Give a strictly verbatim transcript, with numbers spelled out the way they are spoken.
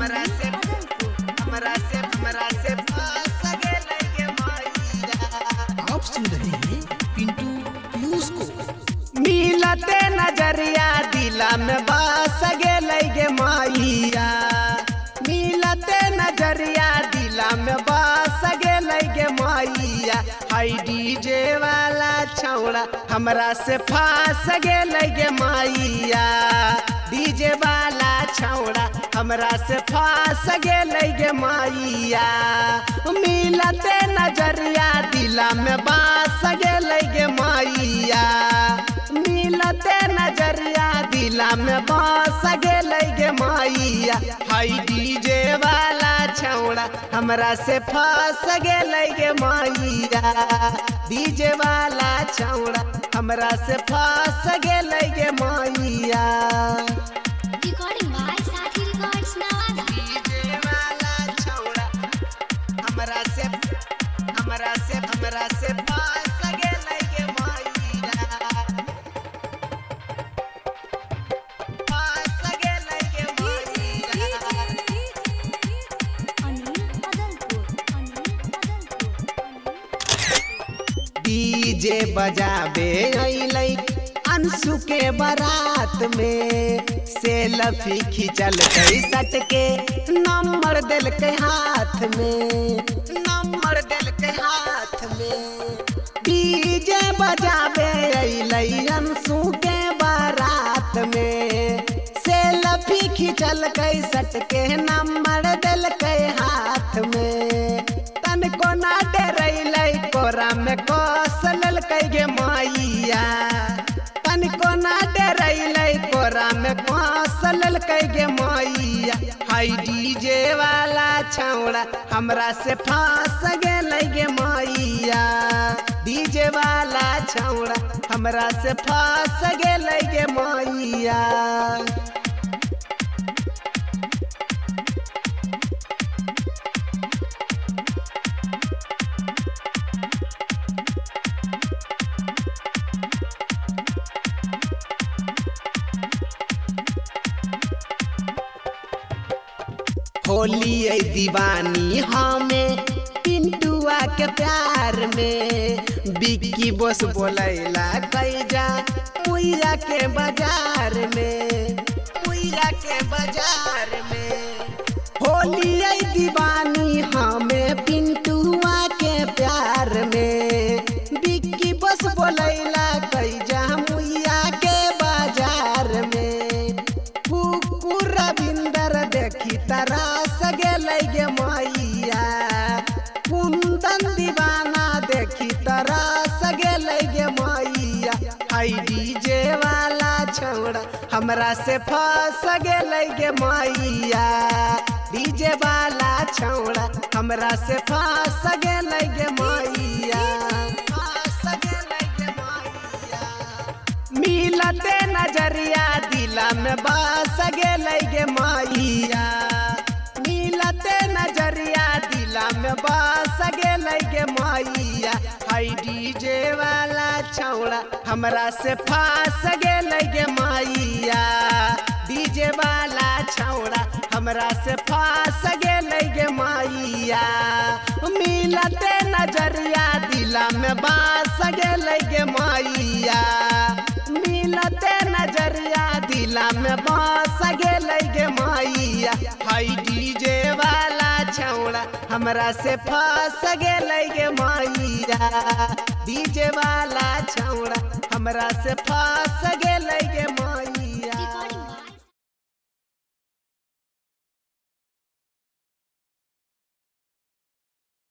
हमरा से हमरा से हमरा से फंस गेलै गे मैया। आप सुन रहे हैं पिंटू पीयूष को। मिलते नजरिया दिला में बस गेलै गे मैया। मिलते नजरिया दिला में बस गेलै गे मैया। हाय डीजे वाला छौड़ा हमरा से फंस गेलै गे मैया। डीजे वाला छौड़ा हमरा से फंस गेलै गे मैया। मिलते नजरिया दिला में बस गेलै गे मैया। मिलते नजरिया दिला में बस गेलै गे मैया। हाय डीजे वाला छौड़ा हमरा से फंस गेलै गे मैया। डीजे वाला छौड़ा हमरा से फंस गेलै गे मैया। Recording by Sathi Records Nawada. DJ वाला छौड़ा हमरा से हमरा से हमरा से फंस गेलै गे मैया। फंस गेलै गे मैया। Anil Adalpur. Anil Adalpur. DJ बजाबे अइलै अंशु के बारात में। सेल्फी खिंचल कई सट के नंबर दिल के हाथ में। नंबर दिल के हाथ में। डीजे बजाबे अइलै अंशु के बारात में। सेल्फी खिंचल कई सट के नंबर दिल के हाथ में। तन को ना डरैलै कोरा में कस ललकै गे मैया। तन को ना डरैलै कोरा में कस ललकै गे मैया। हाय डीजे वाला छौड़ा हमरा से फंस गेलै गे मैया। डीजे वाला छौड़ा हमरा से फंस गेलै गे मैया। होली ऐ दीवानी हमें पिंटुआ के प्यार में। बिक्की बोस बोलैला कैजा मुइया के बाजार में। मुइया के बाजार में। होली ऐ दीवानी हमें पिंटुआ के प्यार में। बिक्की बोस बोलैला कैजा मुइया के बाजार में। कुकुर रविंदर देखी तरस गेलै गे मैया। कुंदन दीवाना देखी तरस गेलै गे मैया। हाय डीजे वाला छौड़ा हमरा से फंस गेलै गे मैया। डीजे वाला छौड़ा हमरा से फंस गेलै गे मैया। फंस गेलै गे मैया। मिलते नजरिया दिला में बस गेलै गे मैया। मिलते नजरिया दिला में बस गेलै गे मैया। हाय डीजे वाला छौड़ा हमरा से फंस गेलै गे मैया। डीजे वाला छौड़ा हमरा से फंस गेलै गे मैया। मिलते नजरिया दिला में बस गेलै गे मैया। मिलते नजरिया दिला में बस गेलै गे मैया। हाय डीजे वाला छौड़ा हमरा से फंस गेलै गे मैया। डीजे वाला छौड़ा हमरा से फंस गेलै